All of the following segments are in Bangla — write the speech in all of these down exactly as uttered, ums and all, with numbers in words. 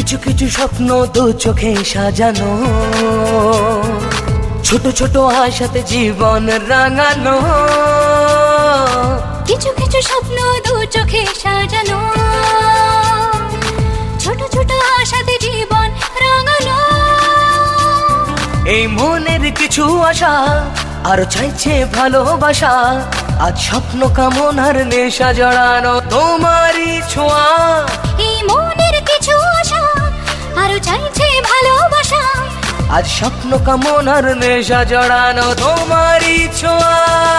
কিছু কিছু স্বপ্ন দু চোখে সাজানো, ছোট ছোট আশাতে জীবন রাঙানো। কিছু কিছু স্বপ্ন দু চোখে সাজানো, ছোট ছোট আশাতে জীবন রাঙানো। এই মনের কিছু আশা আরো চাইছে ভালোবাসা, আজ স্বপ্ন কামনার নেশা জড়ানো তোমারই ছোঁয়া। এই মনের কিছু আশা আরো চাইছে ভালোবাসা, আজ স্বপ্ন কামনার নেশা জড়ানো তোমারই ছোঁয়া।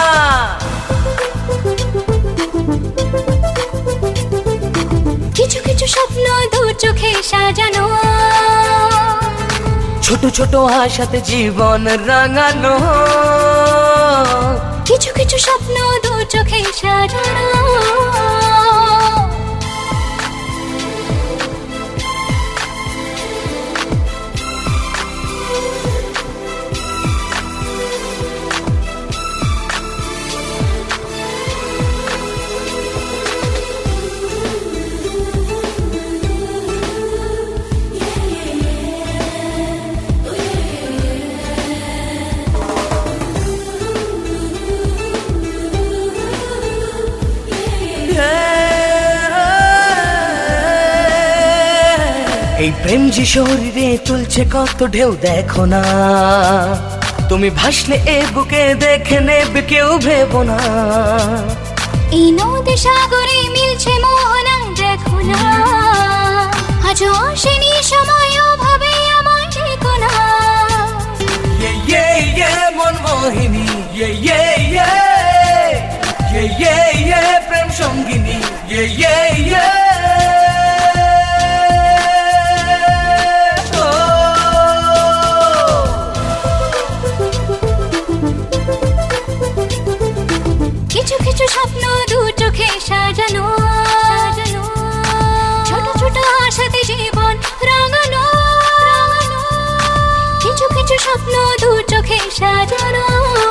কিছু কিছু স্বপ্ন দু চোখে সাজানো, ছোট ছোট আশাতে জীবন রাঙানো। কিছু কিছু স্বপ্ন দু চোখে সাজানো। এই প্রেম যে শরীরে তুলছে কত ঢেউ দেখো না, তুমি ভাসলে এ বুকে দেখে নেবে কেউ ভেবো না। এই নদী সাগরে মিলছে মোহনা দেখো না, আজও আসেনি সময় ভাবে আমায় দেখো না। ইয়ে ইয়ে ইয়ে মন মোহিনী, ইয়ে ইয়ে ইয়ে ইয়ে ইয়ে ইয়ে প্রেম সঙ্গিনী, ইয়ে ইয়ে ইয়ে। কিছু কিছু স্বপ্ন দু চোখে সাজানো, ছোট ছোট আশাতে জীবন রাঙানো। কিছু কিছু স্বপ্ন দু চোখে সাজানো।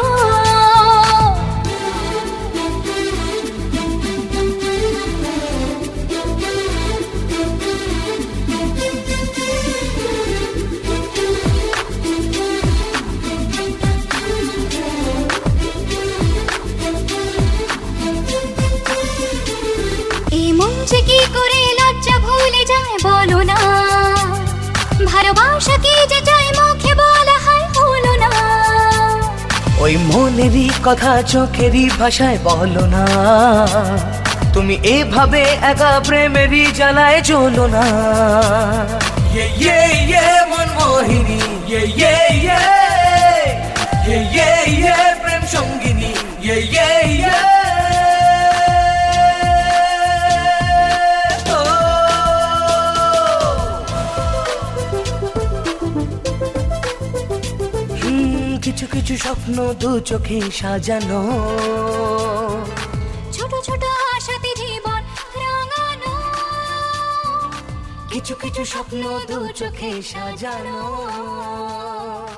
এই মন যে কি করে লজ্জা ভুলে যায় বলো না, ভালোবাসা কি যে চাই মুখে বলা হয় হলো না। ওই মনেরই কথা চোখেরই ভাষায় বলো না, তুমি এভাবে একা প্রেমেরই জ্বালায় চলো না। ইয়ে ইয়ে ইয়ে মন মোহিনী, ইয়ে ইয়ে ইয়ে ইয়ে ইয়ে ইয়ে প্রেম সঙ্গিনী, ইয়ে ইয়ে ইয়ে। কিছু কিছু স্বপ্ন দু চোখে সাজানো, ছোট ছোট আশাতে জীবন রাঙানো। কিছু কিছু স্বপ্ন দু চোখে সাজানো।